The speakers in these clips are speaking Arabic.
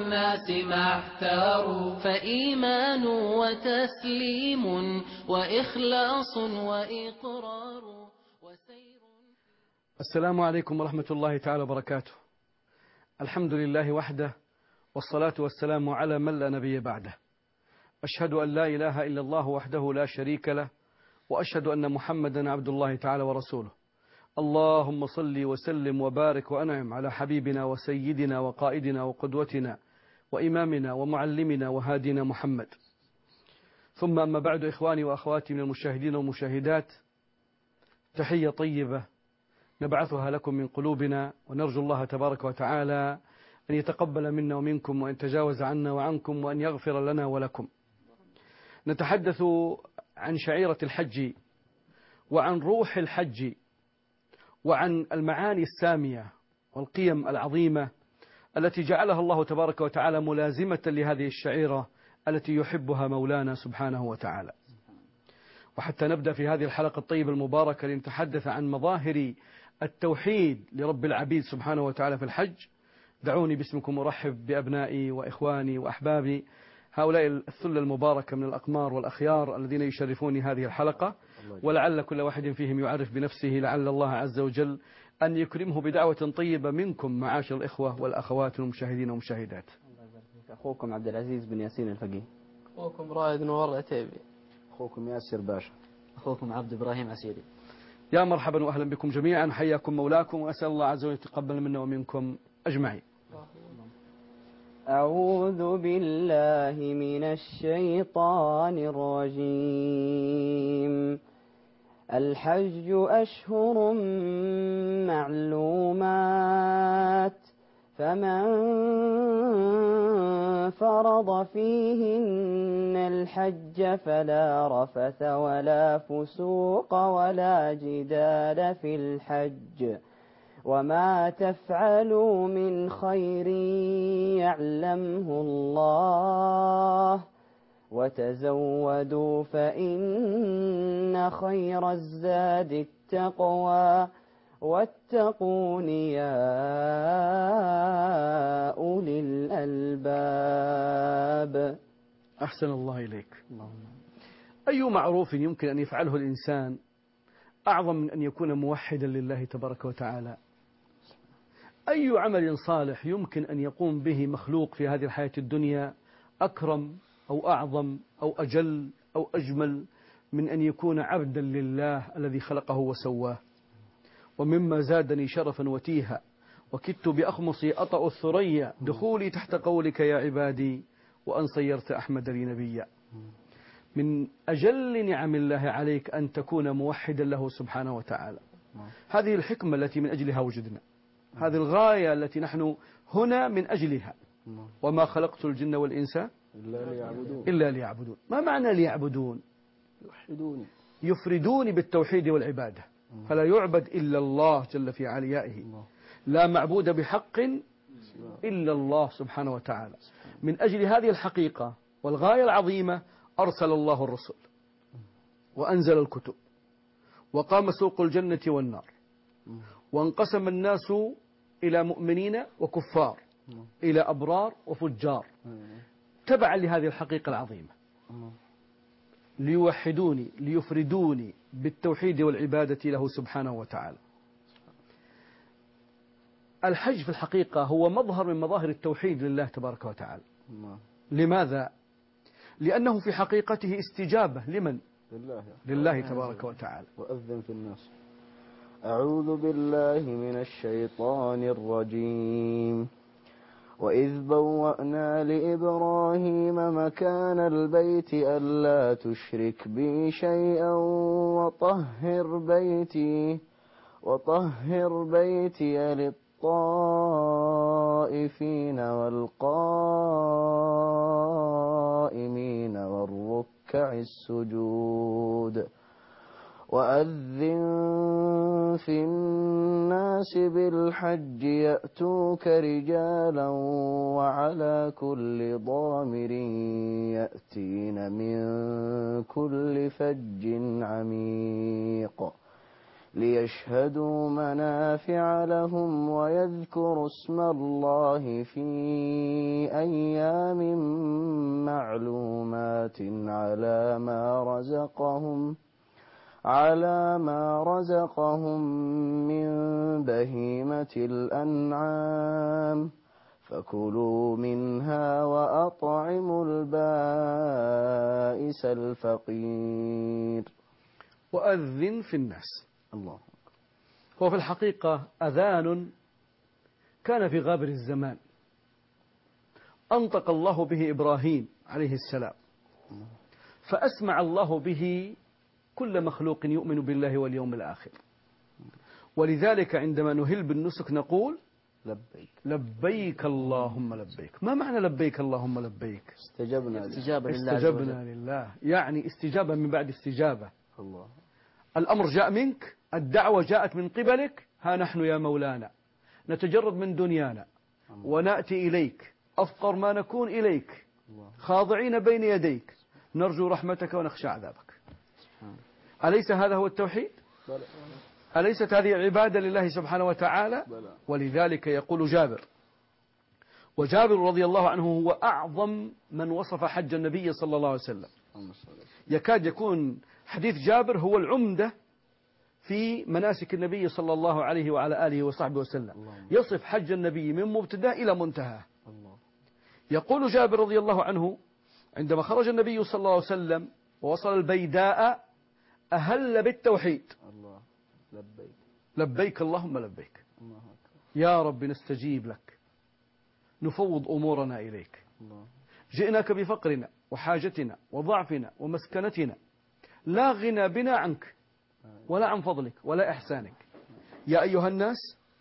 الناس ما احتاروا، فإيمان وتسليم وإخلاص وإقرار وسير. السلام عليكم ورحمة الله تعالى وبركاته. الحمد لله وحده، والصلاة والسلام على من لا نبي بعده. أشهد أن لا إله إلا الله وحده لا شريك له، وأشهد أن محمدا عبد الله تعالى ورسوله. اللهم صل وسلم وبارك وأنعم على حبيبنا وسيدنا وقائدنا وقدوتنا وإمامنا ومعلمنا وهادينا محمد. ثم أما بعد، إخواني وأخواتي من المشاهدين والمشاهدات، تحية طيبة نبعثها لكم من قلوبنا، ونرجو الله تبارك وتعالى أن يتقبل منا ومنكم، وأن يتجاوز عنا وعنكم، وأن يغفر لنا ولكم. نتحدث عن شعيرة الحج، وعن روح الحج، وعن المعاني السامية والقيم العظيمة التي جعلها الله تبارك وتعالى ملازمة لهذه الشعيرة التي يحبها مولانا سبحانه وتعالى. وحتى نبدأ في هذه الحلقة الطيبة المباركة لنتحدث عن مظاهر التوحيد لرب العبيد سبحانه وتعالى في الحج، دعوني باسمكم أرحب بأبنائي وإخواني وأحبابي، هؤلاء الثلة المباركة من الأقمار والأخيار الذين يشرفوني هذه الحلقة، ولعل كل واحد فيهم يعرف بنفسه، لعل الله عز وجل أن يكرمه بدعوة طيبة منكم معاشر الإخوة والأخوات المشاهدين والمشاهدات. أخوكم عبد العزيز بن ياسين الفقيه. أخوكم رائد نور العتيبي. أخوكم ياسر باشا. أخوكم عبد إبراهيم عسيري. يا مرحبا وأهلا بكم جميعا، حياكم مولاكم، وأسأل الله عز وجل يتقبل منا ومنكم أجمعين. أعوذ بالله من الشيطان الرجيم. الحج أشهر معلومات، فمن فرض فيهن الحج فلا رفث ولا فسوق ولا جدال في الحج، وما تفعلوا من خير يعلمه الله، وتزودوا فإن خير الزاد التقوى، واتقون يا أولي الألباب. أحسن الله إليك. أي معروف يمكن أن يفعله الإنسان أعظم من أن يكون موحدا لله تبارك وتعالى؟ أي عمل صالح يمكن أن يقوم به مخلوق في هذه الحياة الدنيا أكرم أو أعظم أو أجل أو أجمل من أن يكون عبدا لله الذي خلقه وسواه؟ ومما زادني شرفا وتيها وكدت بأخمصي أطأ الثريا دخولي تحت قولك يا عبادي، وأن صيرت أحمد لي نبيا. من أجل نعم الله عليك أن تكون موحدا له سبحانه وتعالى. هذه الحكمة التي من أجلها وجدنا، هذه الغاية التي نحن هنا من أجلها. وما خلقت الجن والإنس إلا ليعبدون. ما معنى ليعبدون؟ يفردوني بالتوحيد والعبادة، فلا يعبد إلا الله جل في عليائه، لا معبود بحق إلا الله سبحانه وتعالى. من أجل هذه الحقيقة والغاية العظيمة أرسل الله الرسل، وأنزل الكتب، وقام سوق الجنة والنار، وانقسم الناس إلى مؤمنين وكفار، إلى أبرار وفجار، تبعا لهذه الحقيقة العظيمة، ليوحدوني ليفردوني بالتوحيد والعبادة له سبحانه وتعالى. الحج في الحقيقة هو مظهر من مظاهر التوحيد لله تبارك وتعالى. لماذا؟ لأنه في حقيقته استجابة لمن؟ لله تبارك وتعالى. وأذن في الناس. أعوذ بالله من الشيطان الرجيم. وإذ بوأنا لإبراهيم مكان البيت ألا تشرك بي شيئا وطهر بيتي للطائفين والقائمين والركع السجود. وأذن في الناس بالحج يأتوك رجالا وعلى كل ضامر يأتين من كل فج عميق ليشهدوا منافع لهم ويذكروا اسم الله في على ما رزقهم من بهيمة الأنعام فكلوا منها وأطعموا البائس الفقير. وأذن في الناس. الله. هو في الحقيقة أذان كان في غابر الزمان أنطق الله به إبراهيم عليه السلام، فأسمع الله به كل مخلوق يؤمن بالله واليوم الآخر. ولذلك عندما نهل بالنسك نقول لبيك لبيك اللهم لبيك. ما معنى لبيك اللهم لبيك؟ استجابة لله، يعني استجابة من بعد استجابة. الله. الأمر جاء منك، الدعوة جاءت من قبلك، ها نحن يا مولانا نتجرد من دنيانا ونأتي إليك أفقر ما نكون إليك، خاضعين بين يديك، نرجو رحمتك ونخشى عذابك. أليس هذا هو التوحيد؟ أليست هذه عبادة لله سبحانه وتعالى؟ ولذلك يقول جابر، وجابر رضي الله عنه هو أعظم من وصف حج النبي صلى الله عليه وسلم. يكاد يكون حديث جابر هو العمدة في مناسك النبي صلى الله عليه وعلى آله وصحبه وسلم، يصف حج النبي من مبتدأ إلى منتهى. يقول جابر رضي الله عنه عندما خرج النبي صلى الله عليه وسلم ووصل البيداء أهل بالتوحيد. الله. لبيك لبيك اللهم لبيك. يا رب نستجيب لك، نفوض أمورنا إليك. جئناك بفقرنا وحاجتنا وضعفنا ومسكنتنا، لا غنى بنا عنك ولا عن فضلك ولا إحسانك. يا أيها الناس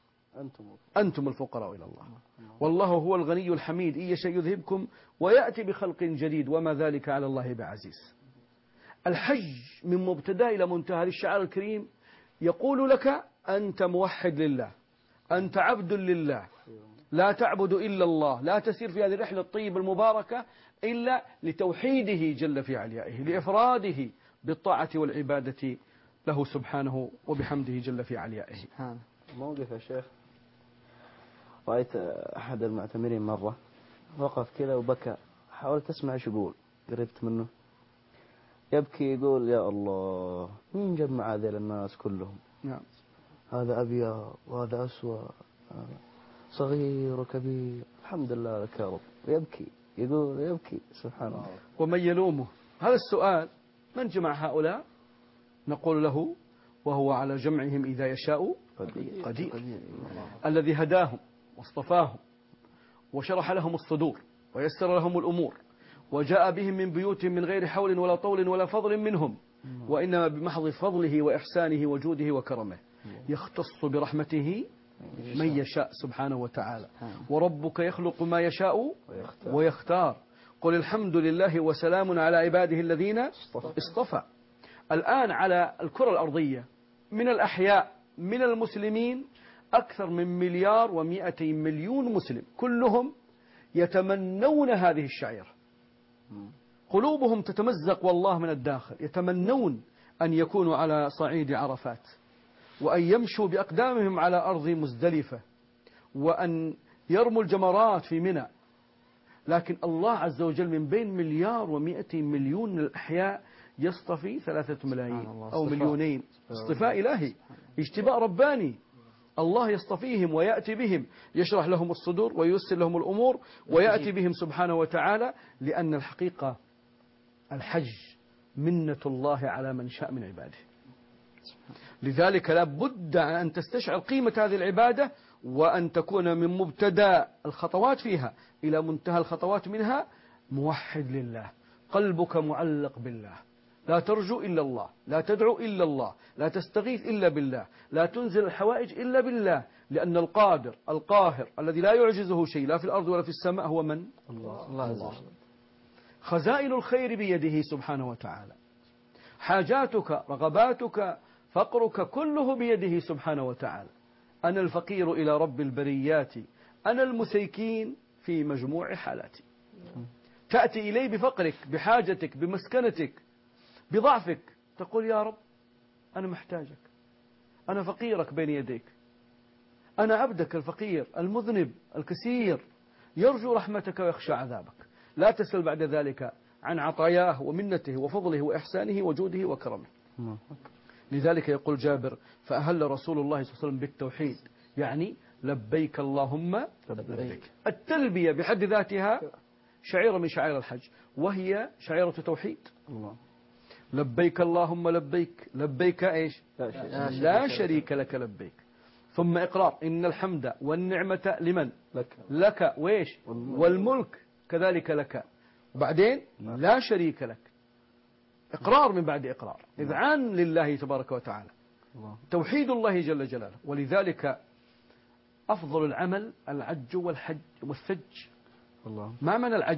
أنتم الفقراء إلى الله والله هو الغني الحميد، إن يشاء يذهبكم ويأتي بخلق جديد وما ذلك على الله بعزيز. الحج من مبتدأ إلى منتهى للشعار الكريم يقول لك أنت موحد لله، أنت عبد لله، لا تعبد إلا الله، لا تسير في هذه الرحلة الطيبة المباركة إلا لتوحيده جل في عليائه، لإفراده بالطاعة والعبادة له سبحانه وبحمده جل في عليائه. موقف يا شيخ، رأيت أحد المعتمرين مرة وقف كذا وبكى، حاولت أسمع ايش يقول، قربت منه يبكي يقول يا الله مين جمع هذول الناس كلهم؟ نعم. هذا أبيض وهذا أسود، صغير وكبير، الحمد لله لك يا رب. ويبكي يقول يبكي سبحان الله. ومن يلومه؟ هذا السؤال، من جمع هؤلاء؟ نقول له وهو على جمعهم إذا يشاء قدير. الذي هداهم واصطفاهم وشرح لهم الصدور ويسر لهم الأمور وجاء بهم من بيوتهم من غير حول ولا طول ولا فضل منهم، وإنما بمحض فضله وإحسانه وجوده وكرمه. يختص برحمته من يشاء سبحانه وتعالى. وربك يخلق ما يشاء ويختار. قل الحمد لله وسلام على عباده الذين اصطفى. الآن على الكرة الأرضية من الأحياء من المسلمين أكثر من 1,200,000,000 مسلم، كلهم يتمنون هذه الشعيرة، قلوبهم تتمزق والله من الداخل، يتمنون أن يكونوا على صعيد عرفات، وأن يمشوا بأقدامهم على أرض مزدلفة، وأن يرموا الجمرات في منى. لكن الله عز وجل من بين 1,200,000,000 من الأحياء يصطفي 3 ملايين أو 2,000,000. اصطفاء إلهي، اجتباء رباني. الله يصطفيهم ويأتي بهم، يشرح لهم الصدور وييسر لهم الأمور ويأتي بهم سبحانه وتعالى، لأن الحقيقة الحج منة الله على من شاء من عباده. لذلك لا بد أن تستشعر قيمة هذه العبادة، وأن تكون من مبتدأ الخطوات فيها إلى منتهى الخطوات منها موحد لله، قلبك معلق بالله، لا ترجو إلا الله، لا تدعو إلا الله، لا تستغيث إلا بالله، لا تنزل الحوائج إلا بالله، لأن القادر القاهر الذي لا يعجزه شيء لا في الأرض ولا في السماء هو من؟ الله. خزائن الخير بيده سبحانه وتعالى، حاجاتك رغباتك فقرك كله بيده سبحانه وتعالى. أنا الفقير إلى رب البريات، أنا المسيكين في مجموع حالاتي. تأتي إليه بفقرك، بحاجتك، بمسكنتك، بضعفك، تقول يا رب أنا محتاجك، أنا فقيرك بين يديك، أنا عبدك الفقير المذنب الكثير يرجو رحمتك ويخشى عذابك. لا تسأل بعد ذلك عن عطاياه ومنته وفضله وإحسانه وجوده وكرمه. لذلك يقول جابر: فأهل رسول الله صلى الله عليه وسلم بالتوحيد، يعني لبيك اللهم لبيك. التلبية بحد ذاتها شعيرة من شعائر الحج، وهي شعيرة توحيد. لبيك اللهم لبيك، لبيك إيش؟ لا شريك لك لبيك. ثم إقرار: إن الحمد والنعمة لمن؟ لك وإيش؟ والملك كذلك لك. وبعدين لا شريك لك، إقرار من بعد إقرار، إذعان لله تبارك وتعالى، توحيد الله جل جلاله. ولذلك أفضل العمل العج والحج والثج. ما معنى العج؟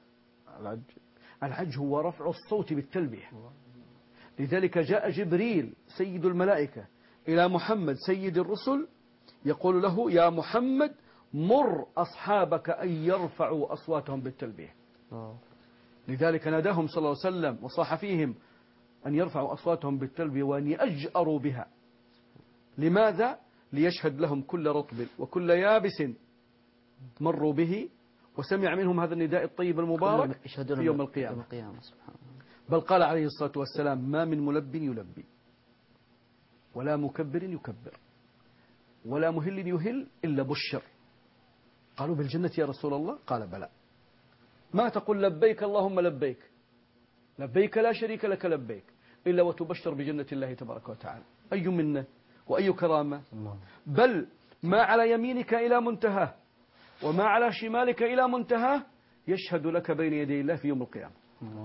العج هو رفع الصوت بالتلبية. لذلك جاء جبريل سيد الملائكة إلى محمد سيد الرسل يقول له: يا محمد مر أصحابك أن يرفعوا أصواتهم بالتلبية. لذلك ناداهم صلى الله عليه وسلم وصاح فيهم أن يرفعوا أصواتهم بالتلبية وأن يأجأروا بها. لماذا؟ ليشهد لهم كل رطب وكل يابس مروا به، وسمع منهم هذا النداء الطيب المبارك في يوم القيامة. بل قال عليه الصلاة والسلام: ما من ملب يلبي، ولا مكبر يكبر، ولا مهل يهل إلا بشر. قالوا: بالجنة يا رسول الله؟ قال: بلى. ما تقول لبيك اللهم لبيك، لبيك لا شريك لك لبيك، إلا وتبشر بجنة الله تبارك وتعالى. أي منة وأي كرامة. بل ما على يمينك إلى منتهى وما على شمالك إلى منتهى يشهد لك بين يدي الله في يوم القيامة.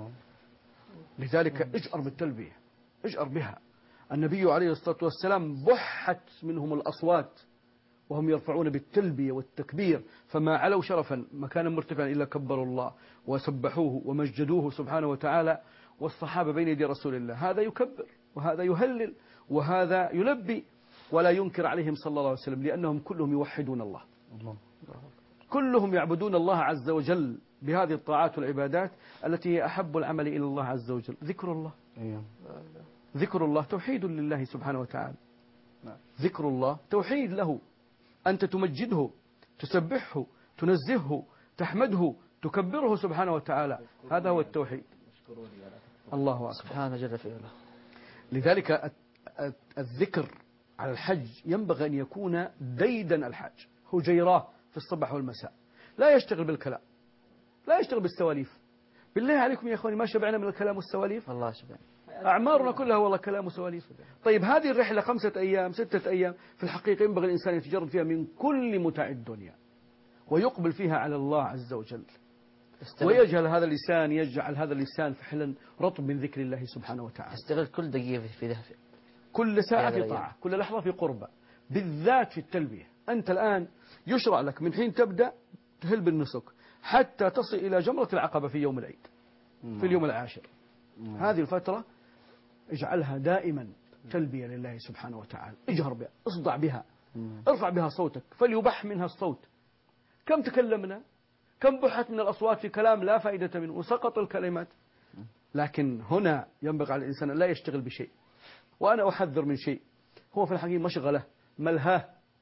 لذلك اجأر بالتلبية، اجأر بها. النبي عليه الصلاة والسلام بحت منهم الأصوات وهم يرفعون بالتلبية والتكبير، فما علوا شرفا مكانا مرتفعا إلا كبروا الله وسبحوه ومجدوه سبحانه وتعالى. والصحابة بين يدي رسول الله هذا يكبر وهذا يهلل وهذا يلبي، ولا ينكر عليهم صلى الله عليه وسلم، لأنهم كلهم يوحدون الله، كلهم يعبدون الله عز وجل بهذه الطاعات والعبادات التي هي أحب العمل إلى الله عز وجل. ذكر الله، ذكر الله توحيد لله سبحانه وتعالى. ذكر الله توحيد له، أنت تمجده، تسبحه، تنزهه، تحمده، تكبره سبحانه وتعالى. هذا هو التوحيد. الله أكبر سبحانه جل في علاه. لذلك الذكر على الحج ينبغي أن يكون ديدا الحاج، هجيراه في الصباح والمساء، لا يشتغل بالكلام، لا يشتغل بالسواليف. بالله عليكم يا أخواني، ما شبعنا من الكلام والسواليف؟ الله شبعنا. أعمارنا كلها والله كلام وسواليف. طيب هذه الرحلة 5 أيام 6 أيام في الحقيقة ينبغي الإنسان يتجرد فيها من كل متاع الدنيا ويقبل فيها على الله عز وجل، ويجعل هذا اللسان فحلا رطب من ذكر الله سبحانه وتعالى. استغل كل دقيقة في ذهب، كل ساعة في طاعة، كل لحظة في قربة، بالذات في التلبية. أنت الآن يشرع لك من حين تبدأ تهل بالنسك حتى تصل إلى جمرة العقبة في يوم العيد في اليوم العاشر. هذه الفترة اجعلها دائما تلبية لله سبحانه وتعالى، اجهر بها، اصدع بها، ارفع بها صوتك، فليبح منها الصوت. كم تكلمنا، كم بحت من الأصوات في كلام لا فائدة منه وسقط الكلمات. لكن هنا ينبغي على الإنسان أن لا يشتغل بشيء. وأنا أحذر من شيء هو في الحقيقة مشغلة، ملهاه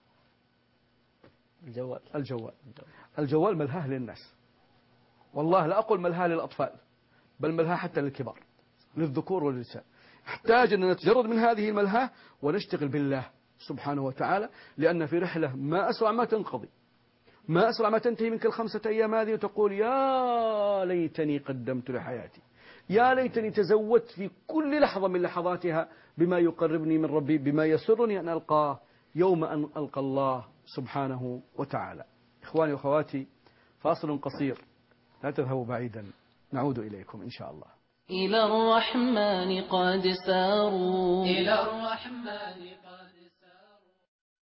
الجوال ملهاه للناس. والله لا أقول ملهاه للأطفال، بل ملهاه حتى للكبار، للذكور والنساء. نحتاج أن نتجرد من هذه الملهاه ونشتغل بالله سبحانه وتعالى، لأن في رحلة ما أسرع ما تنقضي، ما أسرع ما تنتهي منك 5 أيام هذه، وتقول يا ليتني قدمت لحياتي، يا ليتني تزودت في كل لحظة من لحظاتها بما يقربني من ربي، بما يسرني أن ألقاه يوم أن ألقى الله سبحانه وتعالى. إخواني وأخواتي، فاصل قصير، لا تذهبوا بعيدا، نعود إليكم إن شاء الله. إلى الرحمن قد ساروا، إلى الرحمن قد ساروا.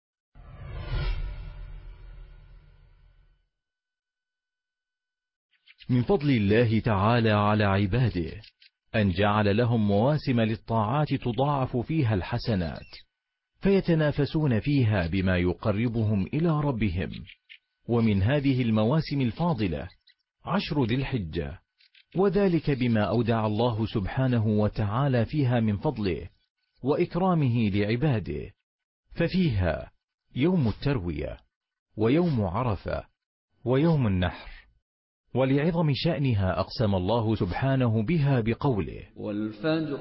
من فضل الله تعالى على عباده أن جعل لهم مواسم للطاعات تضاعف فيها الحسنات، فيتنافسون فيها بما يقربهم إلى ربهم. ومن هذه المواسم الفاضلة 10 ذي الحجة، وذلك بما أودع الله سبحانه وتعالى فيها من فضله وإكرامه لعباده. ففيها يوم التروية، ويوم عرفة، ويوم النحر، ولعظم شأنها أقسم الله سبحانه بها بقوله: والفجر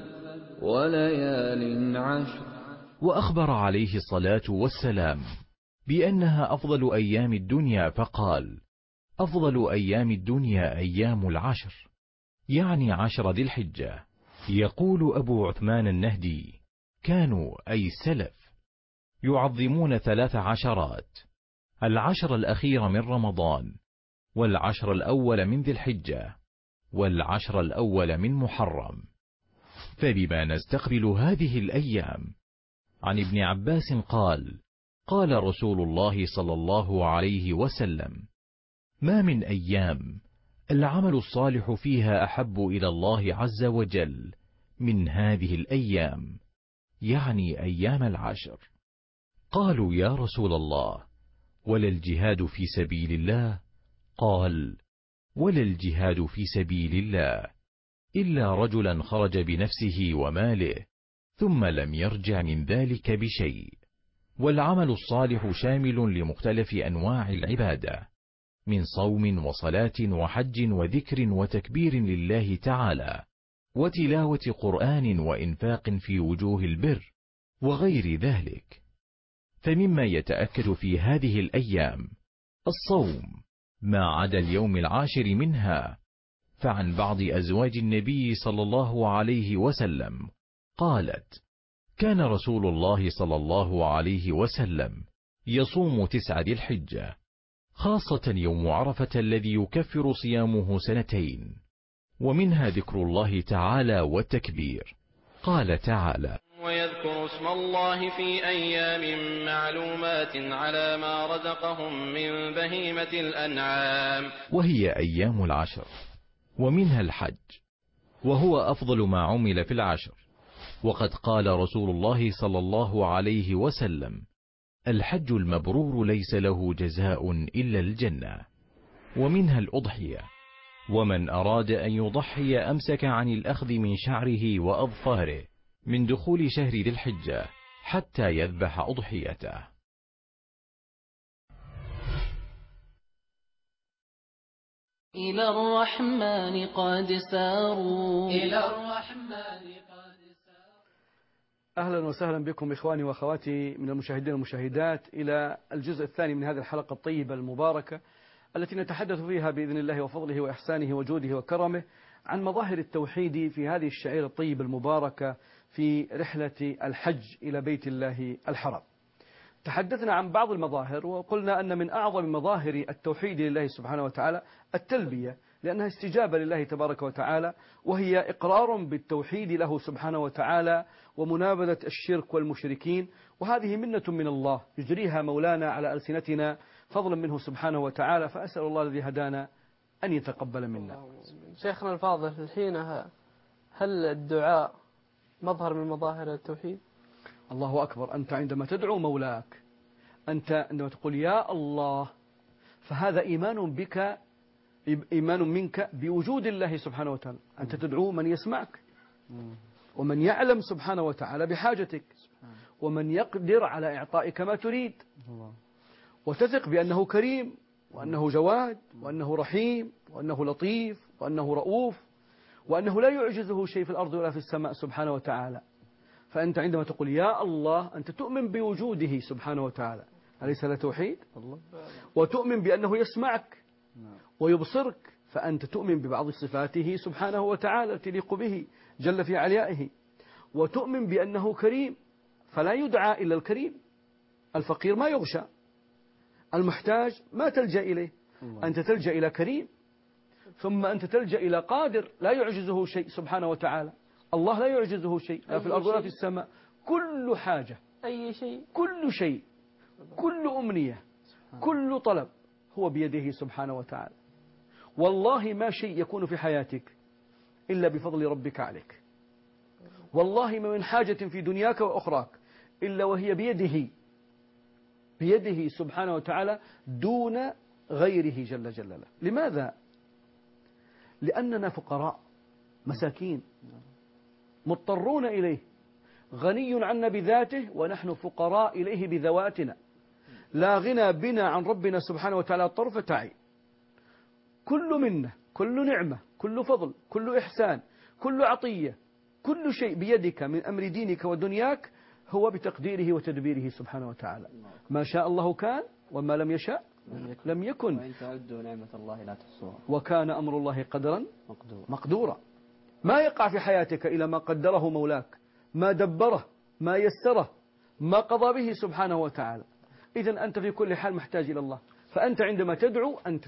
وليال عشر. وأخبر عليه الصلاة والسلام بأنها أفضل أيام الدنيا، فقال: أفضل أيام الدنيا أيام العشر، يعني 10 ذي الحجة. يقول أبو عثمان النهدي: كانوا أي السلف يعظمون 13 العشر الأخير من رمضان، والعشر الأول من ذي الحجة، والعشر الأول من محرم. فبما نستقبل هذه الأيام؟ عن ابن عباس قال: قال رسول الله صلى الله عليه وسلم: ما من أيام العمل الصالح فيها أحب إلى الله عز وجل من هذه الأيام، يعني أيام العشر. قالوا: يا رسول الله، ولا الجهاد في سبيل الله؟ قال: ولا الجهاد في سبيل الله إلا رجلا خرج بنفسه وماله ثم لم يرجع من ذلك بشيء. والعمل الصالح شامل لمختلف أنواع العبادة، من صوم وصلاة وحج وذكر وتكبير لله تعالى، وتلاوة قرآن وإنفاق في وجوه البر وغير ذلك. فمما يتأكد في هذه الأيام الصوم ما عدا اليوم العاشر منها. فعن بعض أزواج النبي صلى الله عليه وسلم قالت: كان رسول الله صلى الله عليه وسلم يصوم 9 ذي الحجة، خاصة يوم عرفة الذي يكفر صيامه 2، ومنها ذكر الله تعالى والتكبير. قال تعالى: ويذكر اسم الله في أيام معلومات على ما رزقهم من بهيمة الأنعام، وهي أيام العشر، ومنها الحج، وهو أفضل ما عمل في العشر. وقد قال رسول الله صلى الله عليه وسلم: الحج المبرور ليس له جزاء إلا الجنة. ومنها الأضحية، ومن أراد أن يضحي أمسك عن الأخذ من شعره وأظفاره من دخول شهر ذي الحجة حتى يذبح أضحيته. إلى الرحمن قد ساروا. إلى الرحمن قد ساروا. أهلا وسهلا بكم إخواني وأخواتي من المشاهدين والمشاهدات إلى الجزء الثاني من هذه الحلقة الطيبة المباركة التي نتحدث فيها بإذن الله وفضله وإحسانه وجوده وكرمه عن مظاهر التوحيد في هذه الشعيرة الطيبة المباركة في رحلة الحج إلى بيت الله الحرام. تحدثنا عن بعض المظاهر وقلنا أن من أعظم مظاهر التوحيد لله سبحانه وتعالى التلبية، لأنها استجابة لله تبارك وتعالى، وهي إقرار بالتوحيد له سبحانه وتعالى ومنابذة الشرك والمشركين، وهذه منة من الله يجريها مولانا على ألسنتنا فضلا منه سبحانه وتعالى. فأسأل الله الذي هدانا أن يتقبل منا. شيخنا الفاضل، الحين هل الدعاء مظهر من مظاهر التوحيد؟ الله أكبر. أنت عندما تدعو مولاك، أنت عندما تقول يا الله، فهذا إيمان بك، إيمان منك بوجود الله سبحانه وتعالى. أنت تدعو من يسمعك ومن يعلم سبحانه وتعالى بحاجتك ومن يقدر على إعطائك ما تريد، وتثق بأنه كريم وأنه جواد وأنه رحيم وأنه لطيف وأنه رؤوف وأنه لا يعجزه شيء في الأرض ولا في السماء سبحانه وتعالى. فأنت عندما تقول يا الله أنت تؤمن بوجوده سبحانه وتعالى، أليس لا توحيد؟ وتؤمن بأنه يسمعك ويبصرك، فأنت تؤمن ببعض صفاته سبحانه وتعالى تليق به جل في عليائه، وتؤمن بأنه كريم فلا يدعى إلا الكريم. الفقير ما يغشى، المحتاج ما تلجأ إليه، أنت تلجأ إلى كريم، ثم أنت تلجأ إلى قادر لا يعجزه شيء سبحانه وتعالى. الله لا يعجزه شيء لا في الأرض ولا في السماء. كل حاجة، أي شيء، كل شيء، كل أمنية، كل طلب هو بيده سبحانه وتعالى. والله ما شيء يكون في حياتك إلا بفضل ربك عليك. والله ما من حاجة في دنياك وأخراك إلا وهي بيده سبحانه وتعالى دون غيره جل جلاله. لماذا؟ لأننا فقراء مساكين مضطرون إليه، غني عنا بذاته ونحن فقراء إليه بذواتنا، لا غنى بنا عن ربنا سبحانه وتعالى طرفة عين. كل منة، كل نعمة، كل فضل، كل إحسان، كل عطية، كل شيء بيدك من أمر دينك ودنياك هو بتقديره وتدبيره سبحانه وتعالى. ما شاء الله كان وما لم يشاء لم يكن. وإن تعدوا نعمة الله لا تحصوها. وكان أمر الله قدرا مقدورا. ما يقع في حياتك إلى ما قدره مولاك، ما دبره، ما يسره، ما قضى به سبحانه وتعالى. إذن أنت في كل حال محتاج إلى الله. فأنت عندما تدعو أنت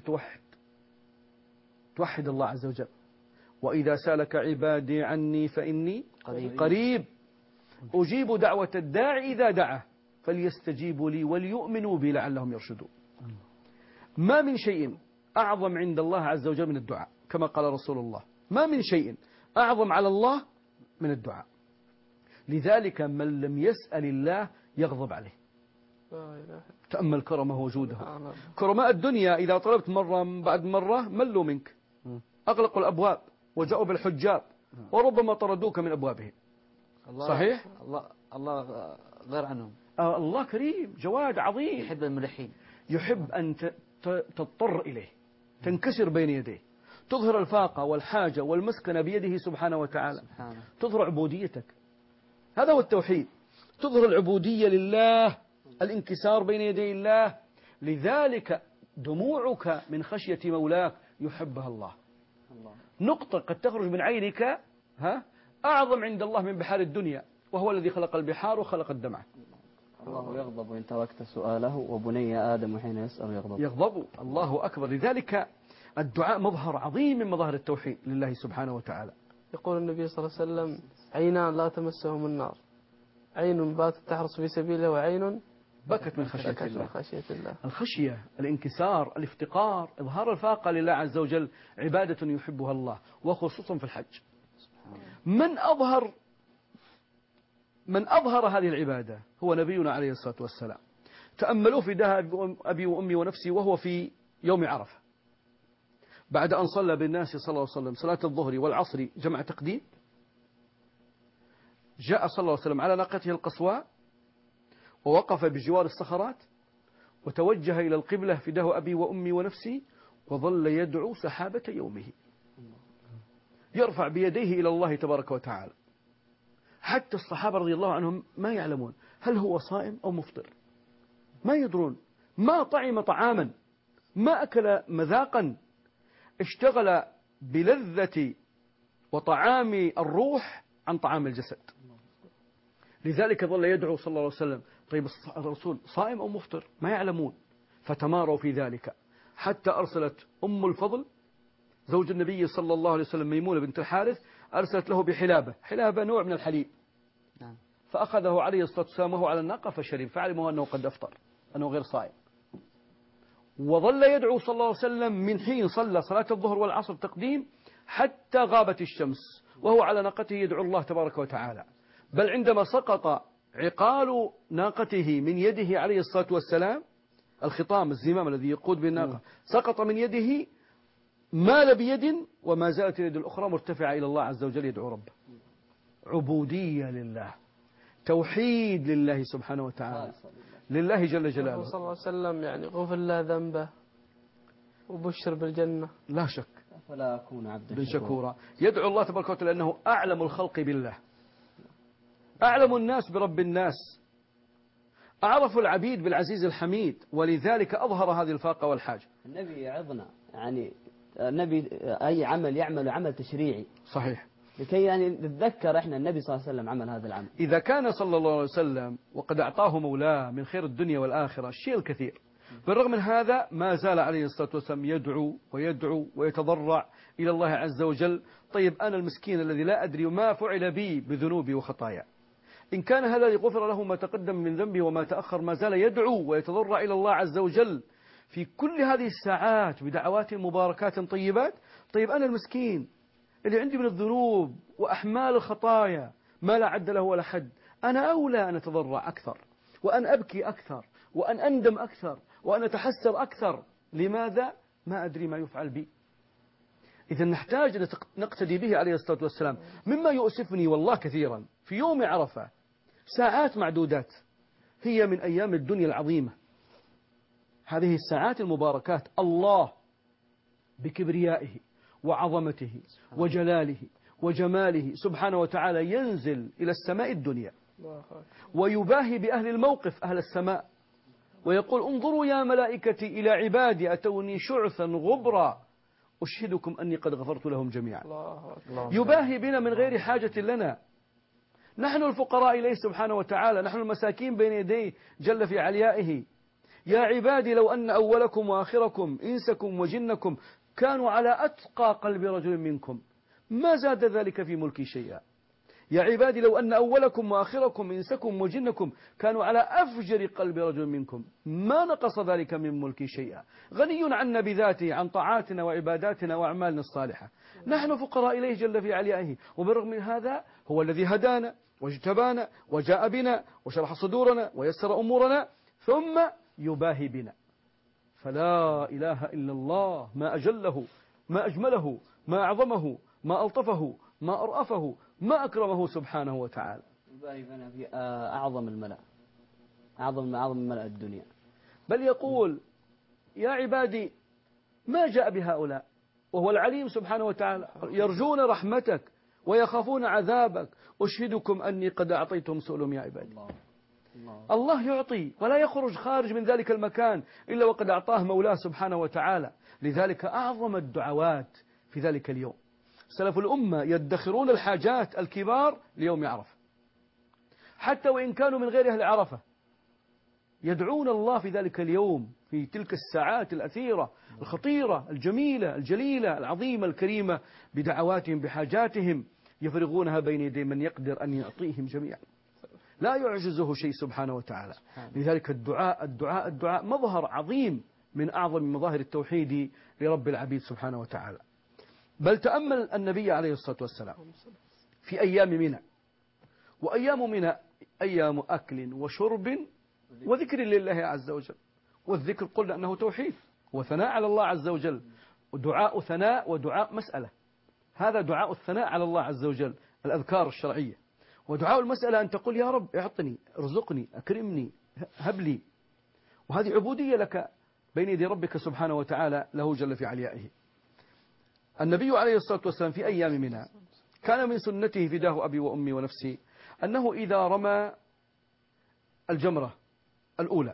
توحد الله عز وجل. وإذا سألك عبادي عني فإني قريب أجيب دعوة الداعي إذا دعاه فليستجيبوا لي وليؤمنوا بي لعلهم يرشدون. ما من شيء أعظم عند الله عز وجل من الدعاء، كما قال رسول الله: ما من شيء أعظم على الله من الدعاء. لذلك من لم يسأل الله يغضب عليه. تأمل كرمه وجوده. كرماء الدنيا إذا طلبت مرة بعد مرة ملوا منك، أغلقوا الأبواب وجاءوا بالحجاب وربما طردوك من أبوابهم. صحيح؟ الله غير عنهم. الله كريم جواد عظيم، يحب الملحين، يحب أن تضطر إليه، تنكسر بين يديه، تظهر الفاقة والحاجة والمسكنة بيده سبحانه وتعالى، تظهر عبوديتك. هذا هو التوحيد، تظهر العبودية لله، الانكسار بين يدي الله. لذلك دموعك من خشية مولاك يحبها الله. نقطة قد تخرج من عينك أعظم عند الله من بحار الدنيا، وهو الذي خلق البحار وخلق الدمع. الله يغضب إن تركت سؤاله، وبني آدم حين يسأل يغضب. الله أكبر. لذلك الدعاء مظهر عظيم من مظاهر التوحيد لله سبحانه وتعالى. يقول النبي صلى الله عليه وسلم: عينان لا تمسهم النار، عين باتت تحرص في سبيله، وعين بكت من خشية الله. الخشية، الانكسار، الافتقار، إظهار الفاقة لله عز وجل عبادة يحبها الله، وخصوصا في الحج. من أظهر هذه العبادة هو نبينا عليه الصلاة والسلام. تأملوا في ذهب أبي وأمي ونفسي وهو في يوم عرفة، بعد أن صلى بالناس صلى الله عليه وسلم صلاة الظهر والعصر جمع تقديم، جاء صلى الله عليه وسلم على ناقته القصواء ووقف بجوار الصخرات وتوجه إلى القبلة فداه أبي وأمي ونفسي، وظل يدعو سحابة يومه، يرفع بيديه إلى الله تبارك وتعالى. حتى الصحابة رضي الله عنهم ما يعلمون هل هو صائم أو مفطر، ما يدرون، ما طعم طعاما، ما أكل مذاقا، اشتغل بلذة وطعام الروح عن طعام الجسد. لذلك ظل يدعو صلى الله عليه وسلم: طيب الرسول صائم أو مفطر؟ ما يعلمون، فتماروا في ذلك، حتى أرسلت أم الفضل زوج النبي صلى الله عليه وسلم ميمونة بنت الحارث، أرسلت له حلابة نوع من الحليب، فأخذه عليه الصلاة والسلام وهو على الناقة فشرب، فعلموا أنه قد أفطر، أنه غير صائم. وظل يدعو صلى الله عليه وسلم من حين صلى صلاة الظهر والعصر تقديم حتى غابت الشمس وهو على ناقته يدعو الله تبارك وتعالى. بل عندما سقط عقال ناقته من يده عليه الصلاة والسلام، الخطام الزمام الذي يقود بالناقة سقط من يده، مال بيد وما زالت اليد الأخرى مرتفعة إلى الله عز وجل يدعو ربه. عبودية لله، توحيد لله سبحانه وتعالى، لله جل جلاله. صلى الله عليه وسلم يعني غفر له ذنبه وبشر بالجنة، لا شك. فلا أكون عبدا شكورا. يدعو الله تبارك وتعالى لأنه أعلم الخلق بالله، أعلم الناس برب الناس، أعرف العبيد بالعزيز الحميد، ولذلك أظهر هذه الفاقة والحاجة. النبي يعظنا، يعني النبي أي عمل يعمل عمل تشريعي صحيح، لكي يعني نتذكر إحنا النبي صلى الله عليه وسلم عمل هذا العمل. إذا كان صلى الله عليه وسلم وقد أعطاه مولاه من خير الدنيا والآخرة الشيء الكثير، بالرغم من هذا ما زال عليه الصلاة والسلام يدعو ويدعو ويتضرع إلى الله عز وجل. طيب أنا المسكين الذي لا أدري ما فعل بي بذنوبي وخطايا، إن كان هذا غفر له ما تقدم من ذنبه وما تأخر، ما زال يدعو ويتضرع إلى الله عز وجل في كل هذه الساعات بدعوات مباركات طيبات. طيب أنا المسكين اللي عندي من الذنوب وأحمال الخطايا ما لا عد له ولا حد، أنا أولى أن أتضرع أكثر، وأن أبكي أكثر، وأن أندم أكثر، وأن أتحسر أكثر. لماذا؟ ما أدري ما يفعل بي. إذا نحتاج أن نقتدي به عليه الصلاة والسلام. مما يؤسفني والله كثيرا في يوم عرفة ساعات معدودات هي من أيام الدنيا العظيمة، هذه الساعات المباركات الله بكبريائه وعظمته وجلاله وجماله سبحانه وتعالى ينزل إلى السماء الدنيا ويباهي بأهل الموقف أهل السماء ويقول انظروا يا ملائكتي إلى عبادي أتوني شعثا غبرا أشهدكم أني قد غفرت لهم جميعا. يباهي بنا من غير حاجة لنا، نحن الفقراء إليه سبحانه وتعالى، نحن المساكين بين يديه جل في عليائه. يا عبادي لو أن أولكم وآخركم إنسكم وجنكم كانوا على أتقى قلب رجل منكم ما زاد ذلك في ملكي شيئا. يا عبادي لو أن أولكم وآخركم إنسكم وجنكم كانوا على أفجر قلب رجل منكم ما نقص ذلك من ملكي شيئا. غني عنا بذاته عن طاعاتنا وعباداتنا وأعمالنا الصالحة، نحن فقراء إليه جل في عليائه، وبالرغم من هذا هو الذي هدانا واجتبانا وجاء بنا وشرح صدورنا ويسر أمورنا ثم يباهي بنا. فلا إله إلا الله، ما أجله ما أجمله ما أعظمه ما ألطفه ما أرأفه ما أكرمه سبحانه وتعالى. يباهي بنا في أعظم الملأ، أعظم ملأ الدنيا. بل يقول يا عبادي ما جاء بهؤلاء، وهو العليم سبحانه وتعالى، يرجون رحمتك ويخافون عذابك أشهدكم أني قد أعطيتهم سؤلهم يا عبادي. الله يعطي ولا يخرج خارج من ذلك المكان إلا وقد أعطاه مولاه سبحانه وتعالى. لذلك أعظم الدعوات في ذلك اليوم. سلف الأمة يدخرون الحاجات الكبار ليوم عرفة، حتى وإن كانوا من غير أهل عرفة يدعون الله في ذلك اليوم في تلك الساعات الأثيرة الخطيرة الجميلة الجليلة العظيمة الكريمة بدعواتهم بحاجاتهم يفرغونها بين يدي من يقدر أن يعطيهم جميعا، لا يعجزه شيء سبحانه وتعالى. لذلك الدعاء مظهر عظيم من أعظم مظاهر التوحيد لرب العبيد سبحانه وتعالى. بل تأمل النبي عليه الصلاة والسلام في أيام منى، وأيام منى أيام أكل وشرب وذكر لله عز وجل. والذكر قلنا أنه توحيد وثناء على الله عز وجل، ودعاء ثناء ودعاء مسألة. هذا دعاء الثناء على الله عز وجل الأذكار الشرعية، ودعاء المسألة أن تقول يا رب اعطني ارزقني أكرمني هب لي، وهذه عبودية لك بين يدي ربك سبحانه وتعالى له جل في عليائه. النبي عليه الصلاة والسلام في أيام منى كان من سنته فداه أبي وأمي ونفسي أنه إذا رمى الجمرة الأولى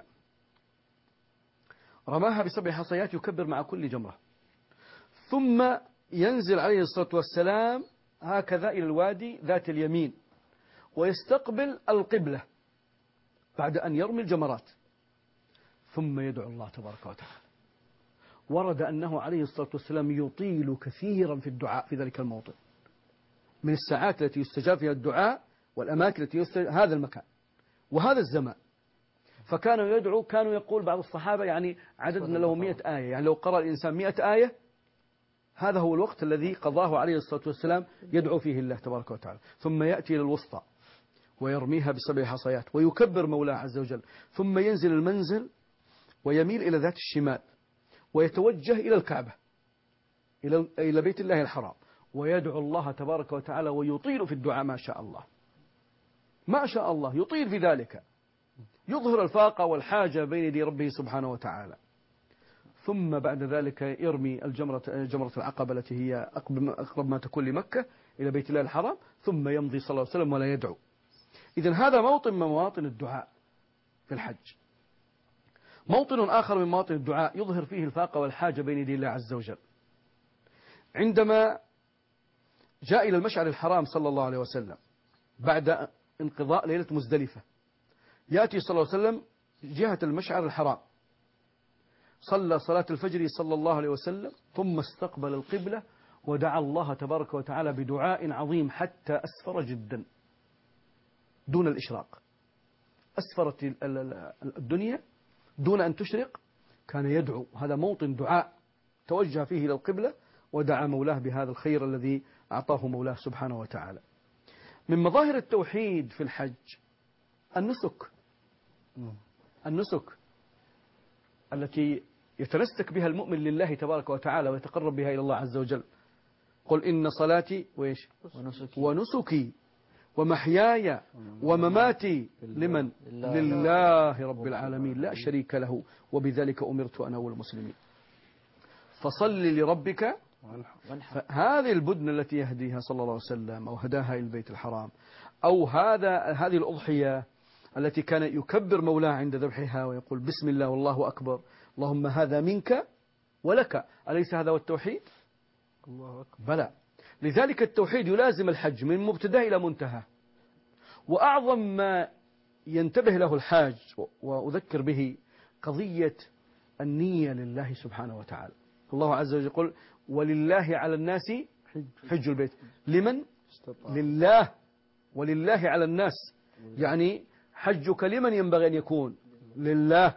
رماها ب7 حصيات يكبر مع كل جمرة، ثم ينزل عليه الصلاة والسلام هكذا إلى الوادي ذات اليمين ويستقبل القبلة بعد أن يرمي الجمرات، ثم يدعو الله تبارك وتعالى. ورد أنه عليه الصلاة والسلام يطيل كثيرا في الدعاء في ذلك الموطن، من الساعات التي يستجاب فيها الدعاء والأماكن التي يستجاب هذا المكان وهذا الزمان. فكانوا يدعو، كانوا يقول بعض الصحابة يعني عددنا له 100 آية، يعني لو قرأ الإنسان 100 آية هذا هو الوقت الذي قضاه عليه الصلاة والسلام يدعو فيه الله تبارك وتعالى. ثم يأتي إلى الوسطى ويرميها ب7 حصيات ويكبر مولاه عز وجل، ثم ينزل المنزل ويميل إلى ذات الشمال ويتوجه إلى الكعبة إلى بيت الله الحرام ويدعو الله تبارك وتعالى ويطيل في الدعاء ما شاء الله، ما شاء الله يطيل في ذلك، يظهر الفاقة والحاجة بين يدي ربه سبحانه وتعالى. ثم بعد ذلك يرمي جمرة العقبة التي هي أقرب ما تكون لمكة إلى بيت الله الحرام، ثم يمضي صلى الله عليه وسلم ولا يدعو. إذن هذا موطن من مواطن الدعاء في الحج. موطن آخر من مواطن الدعاء يظهر فيه الفاقة والحاجة بين يدي الله عز وجل عندما جاء إلى المشعر الحرام صلى الله عليه وسلم بعد انقضاء ليلة مزدلفة، يأتي صلى الله عليه وسلم جهة المشعر الحرام، صلى صلاة الفجر صلى الله عليه وسلم، ثم استقبل القبلة ودعا الله تبارك وتعالى بدعاء عظيم حتى أسفر جدا دون الإشراق، أسفرت الدنيا دون أن تشرق، كان يدعو. هذا موطن دعاء توجه فيه إلى القبلة ودعا مولاه بهذا الخير الذي أعطاه مولاه سبحانه وتعالى. من مظاهر التوحيد في الحج النسك التي يتنسك بها المؤمن لله تبارك وتعالى ويتقرب بها إلى الله عز وجل. قل إن صلاتي ونسكي ومحياي ومماتي لمن؟ لله رب العالمين لا شريك له وبذلك أمرت أنا والمسلمين. فصل لربك. هذه البدنة التي يهديها صلى الله عليه وسلم أو هداها إلى البيت الحرام، أو هذه الأضحية التي كان يكبر مولاه عند ذبحها ويقول بسم الله والله أكبر، اللهم هذا منك ولك، أليس هذا هو التوحيد؟ الله أكبر. بلى. لذلك التوحيد يلازم الحج من مبتدأ إلى منتهى. وأعظم ما ينتبه له الحاج وأذكر به قضية النية لله سبحانه وتعالى. الله عز وجل يقول ولله على الناس حج البيت. لمن؟ لله. ولله على الناس، يعني حجك لمن ينبغي أن يكون؟ لله.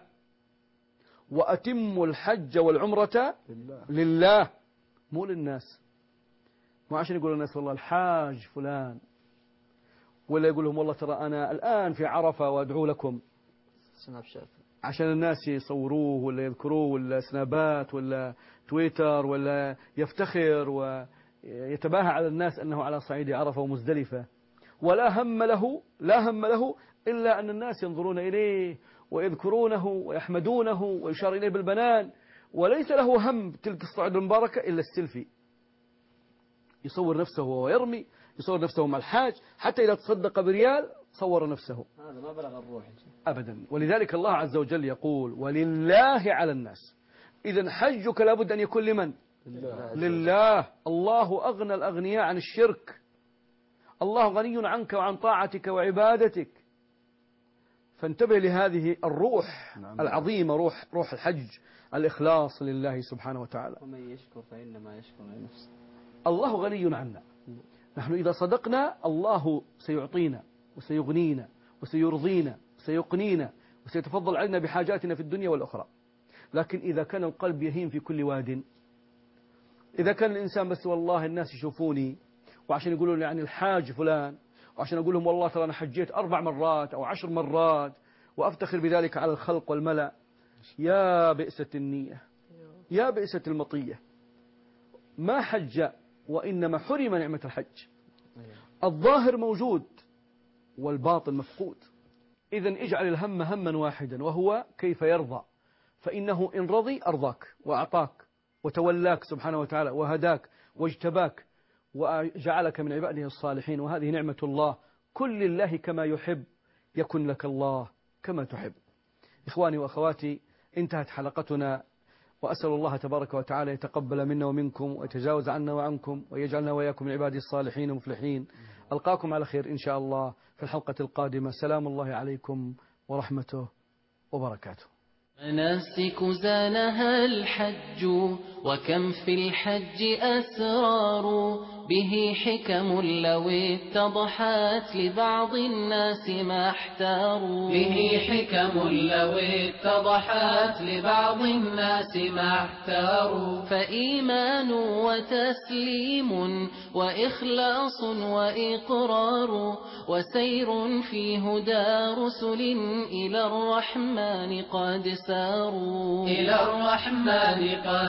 وأتم الحج والعمرة لله، مو للناس. مو عشان يقول الناس والله الحاج فلان، ولا يقول لهم والله ترى أنا الآن في عرفة وأدعو لكم، عشان الناس يصوروه ولا يذكروه ولا سنابات ولا تويتر ولا يفتخر ويتباهى على الناس أنه على صعيد عرفة ومزدلفة، ولا هم له إلا أن الناس ينظرون إليه ويذكرونه ويحمدونه ويشار إليه بالبنان، وليس له هم تلك الصعيد المباركة إلا السيلفي. يصور نفسه وهو يرمي، يصور نفسه مع الحاج، حتى إذا تصدق بريال صور نفسه. هذا ما بلغ الروح أبدا. ولذلك الله عز وجل يقول ولله على الناس. إذن حجك لابد أن يكون لمن؟ لله. الله أغنى الأغنياء عن الشرك، الله غني عنك وعن طاعتك وعبادتك. فانتبه لهذه الروح العظيمة، روح الحج، الإخلاص لله سبحانه وتعالى. ومن يشكر فإنما يشكر لنفسه. الله غني عنا. نحن إذا صدقنا الله سيعطينا وسيغنينا وسيرضينا وسيقنينا وسيتفضل علينا بحاجاتنا في الدنيا والأخرى. لكن إذا كان القلب يهيم في كل واد، إذا كان الإنسان بس والله الناس يشوفوني وعشان يقولوا لي يعني الحاج فلان، وعشان أقول لهم والله ترى أنا حجيت 4 مرات أو 10 مرات وأفتخر بذلك على الخلق والملأ، يا بئسة النية، يا بئسة المطية. ما حج وإنما حرم نعمة الحج. الظاهر موجود والباطن مفقود. إذن اجعل الهم هما واحدا، وهو كيف يرضى، فإنه إن رضي أرضاك وأعطاك وتولاك سبحانه وتعالى وهداك واجتباك وجعلك من عباده الصالحين. وهذه نعمة الله. كل الله كما يحب يكن لك الله كما تحب. إخواني وأخواتي، انتهت حلقتنا، وأسأل الله تبارك وتعالى يتقبل منا ومنكم ويتجاوز عنا وعنكم ويجعلنا وإياكم من عباده الصالحين المفلحين. ألقاكم على خير إن شاء الله في الحلقة القادمة. سلام الله عليكم ورحمته وبركاته. مناسك زانها الحج، وكم في الحج أسرار، به حكم لو اتضحت لبعض الناس ما احتاروا، به حكم لو اتضحت لبعض الناس ما احتاروا. فإيمان وتسليم وإخلاص وإقرار، وسير في هدى رسل إلى الرحمن قد ساروا، إلى الرحمن قد